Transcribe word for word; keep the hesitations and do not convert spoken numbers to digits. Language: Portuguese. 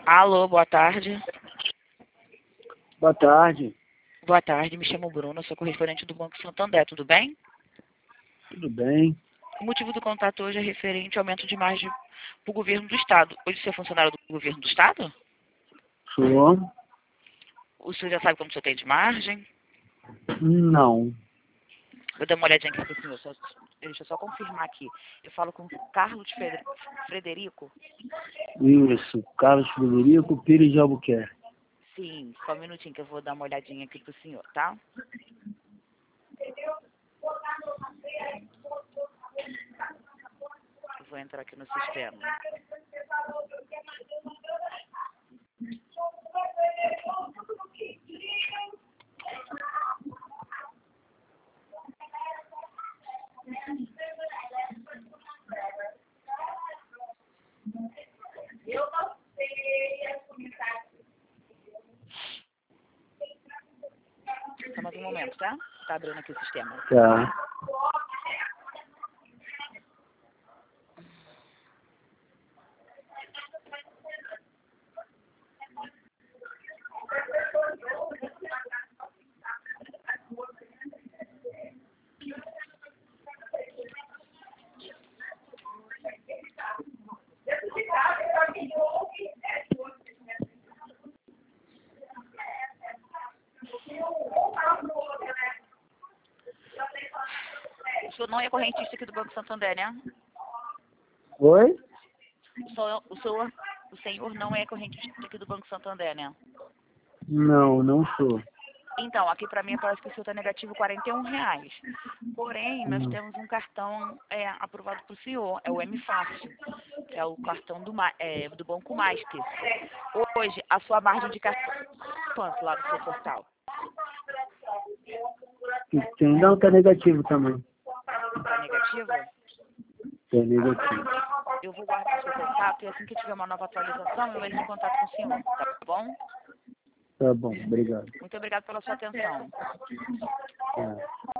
Alô, boa tarde. Boa tarde. Boa tarde, me chamo Bruno, sou correspondente do Banco Santander, tudo bem? Tudo bem? O motivo do contato hoje é referente ao aumento de margem para o governo do Estado. Hoje você é funcionário do governo do Estado? Sou? O senhor já sabe quanto o senhor tem de margem? Não. Vou dar uma olhadinha aqui para o senhor, só, deixa eu só confirmar aqui. Eu falo com o Carlos Feder- Frederico? Isso. Carlos Frederico Pires de Albuquerque. Sim, só um minutinho que eu vou dar uma olhadinha aqui para o senhor, tá? Eu vou entrar aqui no sistema. Só mais um momento, tá? Tá abrindo aqui o sistema. Tá. O senhor não é correntista aqui do Banco Santander, né? Oi? O senhor, o senhor, o senhor não é correntista aqui do Banco Santander, né? Não, não sou. Então, aqui para mim parece que o senhor está negativo quarenta e um reais. Porém, nós Hum. temos um cartão é, aprovado para o senhor, é o M Fácil, que é o cartão do, Ma- é, do Banco Master. Hoje, a sua margem de cartão quanto lá no seu portal? Que tem? Não, tá negativo também. Está negativo? Tá negativo. Eu vou guardar o seu contato e assim que tiver uma nova atualização, eu entro em contato com o senhor, tá bom? Tá bom, obrigado. Muito obrigado pela sua atenção. Tá.